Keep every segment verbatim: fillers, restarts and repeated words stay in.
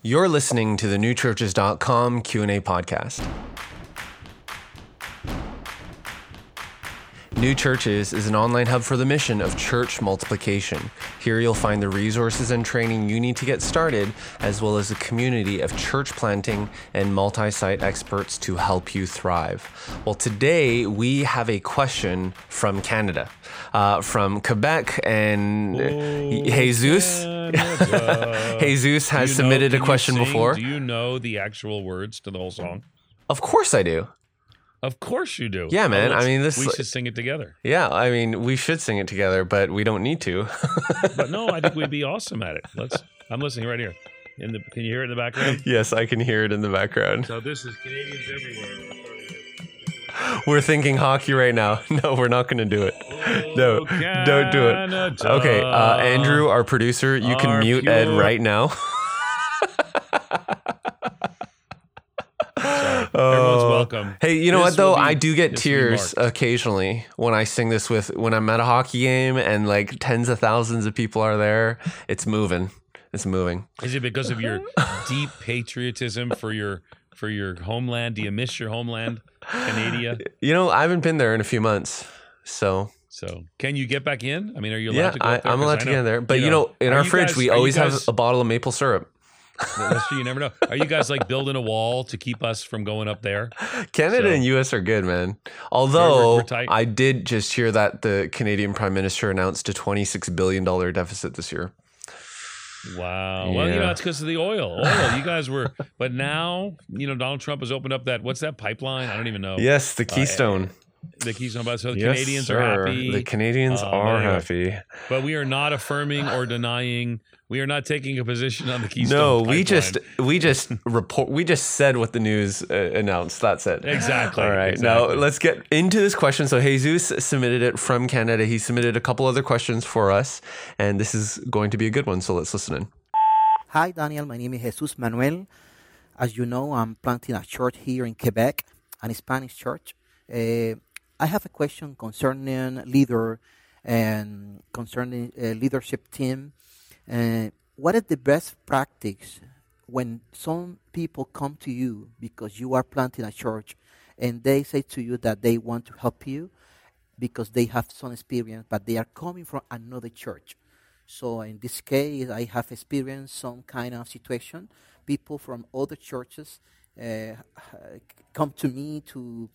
You're listening to the new churches dot com Q and A podcast. New Churches is an online hub for the mission of church multiplication. Here you'll find the resources and training you need to get started, as well as a community of church planting and multi-site experts to help you thrive. Well, today we have a question from Canada, uh, from Quebec, and oh, Jesus. Jesus has know, submitted a question before. Do you know the actual words to the whole song? Of course I do. Of course you do. Yeah, man. Oh, I mean, this. We should sing it together. Yeah, I mean, we should sing it together, but we don't need to. But no, I think we'd be awesome at it. Let's. I'm listening right here. In the, can you hear it in the background? Yes, I can hear it in the background. So this is Canadians everywhere. We're thinking hockey right now. No, we're not going to do it. No, oh, don't do it. Okay, uh, Andrew, our producer, you can mute pure. Ed right now. Everyone's welcome. Hey, you know this what though? Be, I do get tears occasionally when I sing this with when I'm at a hockey game and like tens of thousands of people are there. It's moving. It's moving. Is it because of your deep patriotism for your for your homeland? Do you miss your homeland, Canada? You know, I haven't been there in a few months, so. So can you get back in? I mean, are you allowed yeah, to go up there? I, I'm allowed to get in there. But you know, you know in our fridge, guys, we always guys, have a bottle of maple syrup. That's true. You never know. Are you guys like building a wall to keep us from going up there? Canada so, and U S are good, man. Although we're, we're I did just hear that the Canadian Prime Minister announced a twenty-six billion dollars deficit this year. Wow. Yeah. Well, you know, it's because of the oil. Oil. You guys were, but now, you know, Donald Trump has opened up that, what's that pipeline? I don't even know. Yes, the Keystone. Uh, The Keystone. So the yes, Canadians sir. are happy. The Canadians uh, are anyway. happy. But we are not affirming or denying. We are not taking a position on the Keystone. No, pipeline. we just we just report. We just said what the news uh, announced. That's it. Exactly. All right. Exactly. Now let's get into this question. So Jesus submitted it from Canada. He submitted a couple other questions for us, and this is going to be a good one. So let's listen in. Hi, Daniel. My name is Jesus Manuel. As you know, I'm planting a church here in Quebec, an Spanish church. Uh, I have a question concerning leader and concerning uh, leadership team. Uh, what is the best practice when some people come to you because you are planting a church and they say to you that they want to help you because they have some experience, but they are coming from another church? So in this case, I have experienced some kind of situation. People from other churches uh, come to me to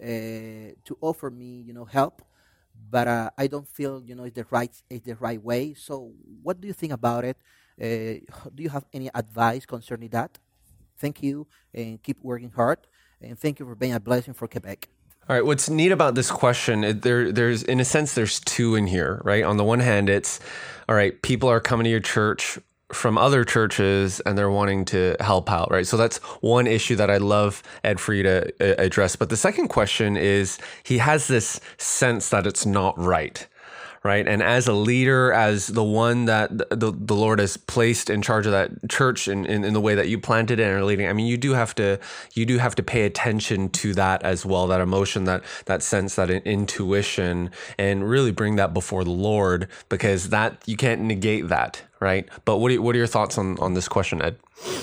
Uh, to offer me, you know, help, but uh, I don't feel, you know, it's the right, it's the right way. So, what do you think about it? Uh, do you have any advice concerning that? Thank you, and keep working hard. And thank you for being a blessing for Quebec. All right. What's neat about this question? There, there's in a sense, there's two in here, right? On the one hand, it's all right. People are coming to your church from other churches and they're wanting to help out, right? So that's one issue that I'd love, Ed, for you to uh, address. But the second question is he has this sense that it's not right, right? And as a leader, as the one that the, the Lord has placed in charge of that church in, in, in the way that you planted it and are leading, I mean, you do have to you do have to pay attention to that as well, that emotion, that that sense, that intuition, and really bring that before the Lord, because that you can't negate that. Right. But what are, what are your thoughts on, on this question, Ed?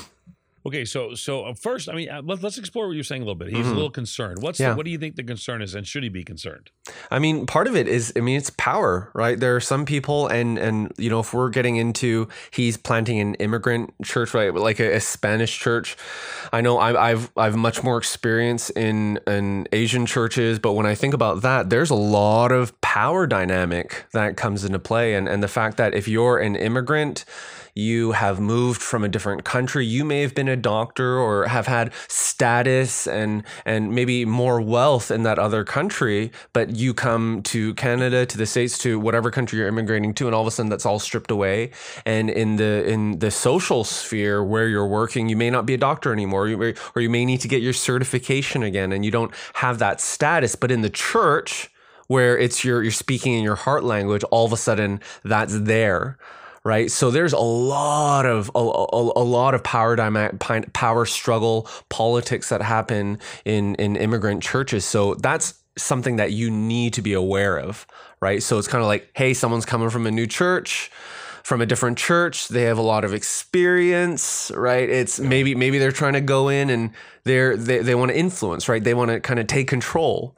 Okay, so so first, I mean, let, let's explore what you're saying a little bit. He's mm-hmm. a little concerned. What's yeah. the, what do you think the concern is, and should he be concerned? I mean, part of it is, I mean, it's power, right? There are some people, and and you know, if we're getting into, he's planting an immigrant church, right, like a, a Spanish church. I know I've I've I've much more experience in in Asian churches, but when I think about that, there's a lot of power dynamic that comes into play, and and the fact that if you're an immigrant, you have moved from a different country, you may have been a doctor or have had status and and maybe more wealth in that other country, but you come to Canada, to the States, to whatever country you're immigrating to, and all of a sudden that's all stripped away. And in the in the social sphere where you're working, you may not be a doctor anymore, or you, or you may need to get your certification again, and you don't have that status. But in the church, where it's your you're speaking in your heart language, all of a sudden that's there. Right. So there's a lot of a, a, a lot of power dynamic, power struggle, politics that happen in, in immigrant churches. So that's something that you need to be aware of. Right. So it's kind of like, hey, someone's coming from a new church. from a different church. They have a lot of experience, right? It's maybe maybe they're trying to go in and they're they, they want to influence, right? They want to kind of take control.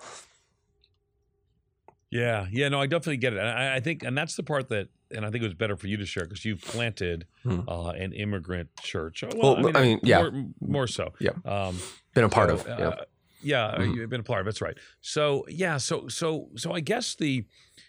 Yeah, yeah, no, I definitely get it. And I, I think, and that's the part that, and I think it was better for you to share because you've planted Hmm. uh, an immigrant church. Well, I mean, yeah. more, more so. Yeah. Um, Been a part so, of. uh, Yeah. yeah, Mhm. you've been a part of. That's right. So yeah, so so so I guess the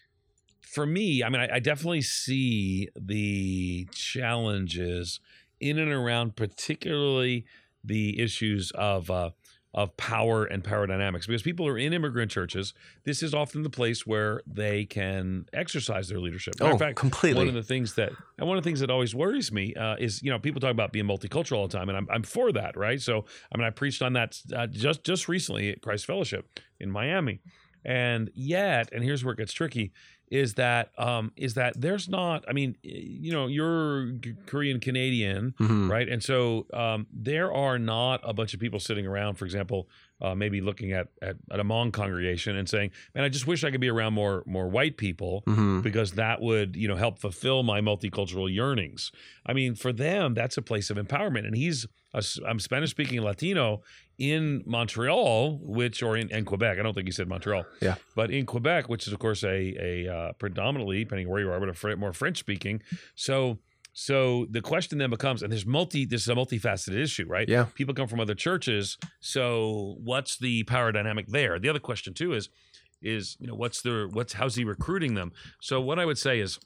for me, I mean, I, I definitely see the challenges in and around, particularly the issues of uh, of power and power dynamics, because people are in immigrant churches. This is often the place where they can exercise their leadership. Matter Oh, of fact, completely. one of the things that and one of the things that always worries me uh, is, you know, people talk about being multicultural all the time, and I'm I'm for that, right? So I mean, I preached on that uh, just just recently at Christ Fellowship in Miami, and yet, and here's where it gets tricky. Is that um, is that there's not? I mean, you know, you're Korean Canadian, Mhm. right? And so um, there are not a bunch of people sitting around, for example, uh, maybe looking at, at at a Hmong congregation and saying, "Man, I just wish I could be around more more white people Mhm. because that would, you know, help fulfill my multicultural yearnings." I mean, for them, that's a place of empowerment. And he's a, I'm Spanish speaking Latino in Montreal, which or in, in Quebec. I don't think he said Montreal. Yeah. But in Quebec, which is of course a a uh, predominantly, depending where you are, but a fr- more French speaking. So so the question then becomes, and there's multi this is a multifaceted issue, right? Yeah. People come from other churches. So what's the power dynamic there? The other question too is is you know what's the what's how's he recruiting them? So what I would say is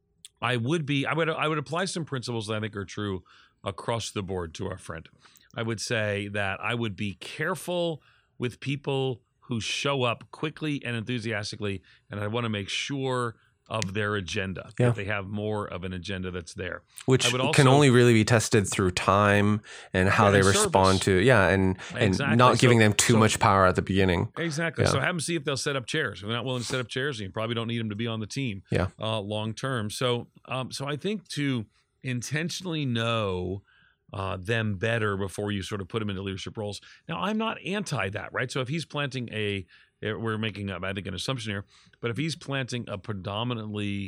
I would be I would I would apply some principles that I think are true across the board to our friend. I would say that I would be careful with people who show up quickly and enthusiastically, and I want to make sure of their agenda, Yeah. that they have more of an agenda that's there. Which I would can also- only really be tested through time and how Yeah, they and respond service. to yeah, and and Exactly. not giving So- them too so- much power at the beginning. Exactly. Yeah. So have them see if they'll set up chairs. If they're not willing to set up chairs, you probably don't need them to be on the team Yeah. uh, long term. So, um, so I think to intentionally know uh, them better before you sort of put them into leadership roles. Now, I'm not anti that, right? So if he's planting a, we're making, I think, an assumption here, but if he's planting a predominantly,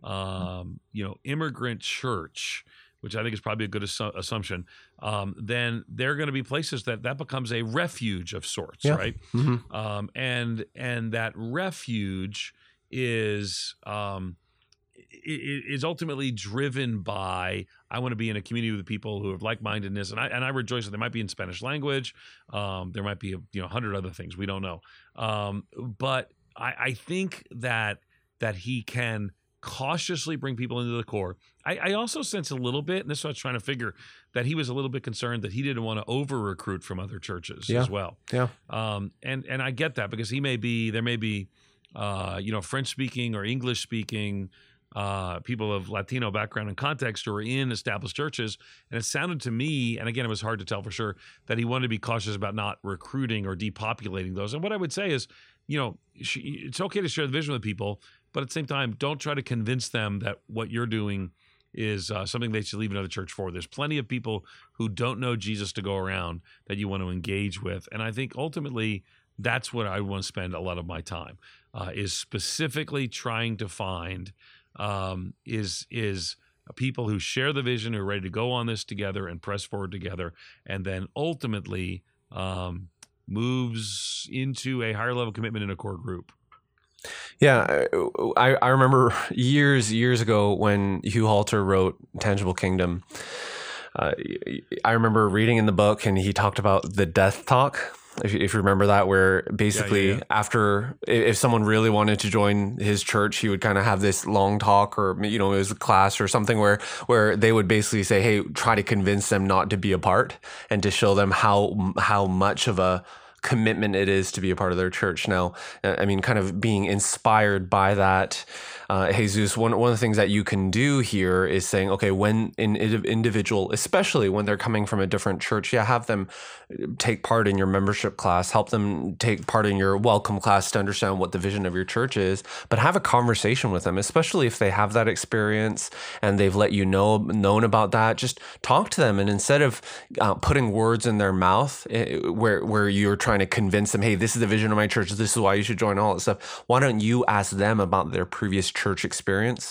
um, you know, immigrant church, which I think is probably a good assu- assumption, um, then they're going to be places that that becomes a refuge of sorts, Yeah. right? hmm Um, and and that refuge is um, i- i- is ultimately driven by I want to be in a community with people who have like-mindedness, and I and I rejoice that they might be in Spanish language, um, there might be you know a hundred other things we don't know, um, but I, I think that that he can cautiously bring people into the core. I, I also sense a little bit, and this is what I was trying to figure, that he was a little bit concerned that he didn't want to over-recruit from other churches Yeah. as well. Yeah. Um, and and I get that because he may be there may be uh, you know French speaking or English speaking uh, people of Latino background and context who are in established churches, and it sounded to me, and again it was hard to tell for sure, that he wanted to be cautious about not recruiting or depopulating those. And what I would say is, you know, it's okay to share the vision with people, but at the same time, don't try to convince them that what you're doing is uh, something they should leave another church for. There's plenty of people who don't know Jesus to go around that you want to engage with. And I think ultimately that's what I want to spend a lot of my time, uh, is specifically trying to find um, is is people who share the vision, who are ready to go on this together and press forward together, and then ultimately um, moves into a higher level commitment in a core group. Yeah, I, I remember years, years ago when Hugh Halter wrote Tangible Kingdom. Uh, I remember reading in the book, and he talked about the death talk. If you, if you remember that, where basically yeah, yeah. after, if someone really wanted to join his church, he would kind of have this long talk, or you know, it was a class or something where where they would basically say, "Hey, try to convince them not to be a part, and to show them how how much of a commitment it is to be a part of their church." Now, I mean, kind of being inspired by that, uh, Jesus, one, one of the things that you can do here is saying, okay, when an individual, especially when they're coming from a different church, yeah, have them take part in your membership class, help them take part in your welcome class to understand what the vision of your church is, but have a conversation with them, especially if they have that experience and they've let you know, known about that. Just talk to them. And instead of uh, putting words in their mouth eh, where, where you're trying to convince them, hey, this is the vision of my church, this is why you should join, all that stuff, why don't you ask them about their previous church experience?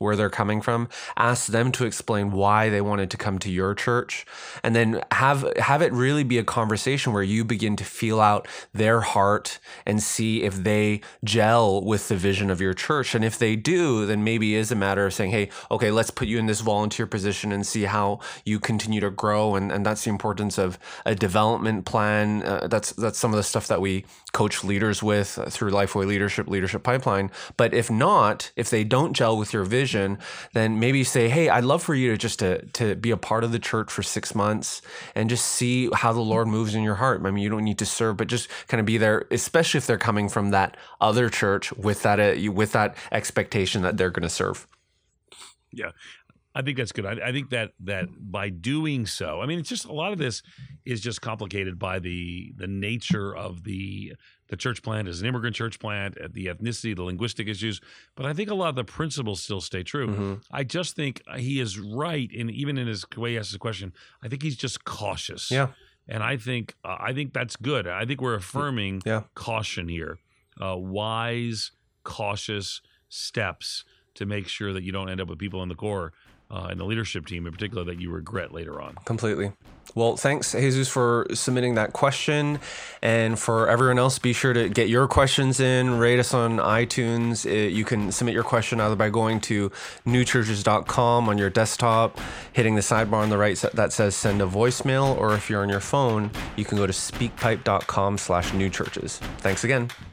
where they're coming from. Ask them to explain why they wanted to come to your church, and then have have it really be a conversation where you begin to feel out their heart and see if they gel with the vision of your church. And if they do, then maybe it is a matter of saying, hey, okay, let's put you in this volunteer position and see how you continue to grow. And, and that's the importance of a development plan. Uh, that's that's some of the stuff that we coach leaders with uh, through Lifeway Leadership, Leadership Pipeline. But if not, if they don't gel with your vision, then maybe say, hey, I'd love for you to just to, to be a part of the church for six months and just see how the Lord moves in your heart. I mean, you don't need to serve, but just kind of be there, especially if they're coming from that other church with that, uh, with that expectation that they're going to serve. Yeah. I think that's good. I, I think that that by doing so, I mean, it's just a lot of this is just complicated by the the nature of the the church plant as an immigrant church plant, the ethnicity, the linguistic issues. But I think a lot of the principles still stay true. Mm-hmm. I just think he is right, and even in his way he asks the question, I think he's just cautious. Yeah, and I think uh, I think that's good. I think we're affirming yeah. caution here, uh, wise, cautious steps to make sure that you don't end up with people in the core. Uh, and the leadership team in particular that you regret later on. Completely. Well, thanks, Jesus, for submitting that question. And for everyone else, be sure to get your questions in, rate us on iTunes. It, you can submit your question either by going to new churches dot com on your desktop, hitting the sidebar on the right that says send a voicemail, or if you're on your phone, you can go to speakpipe dot com slash new churches. Thanks again.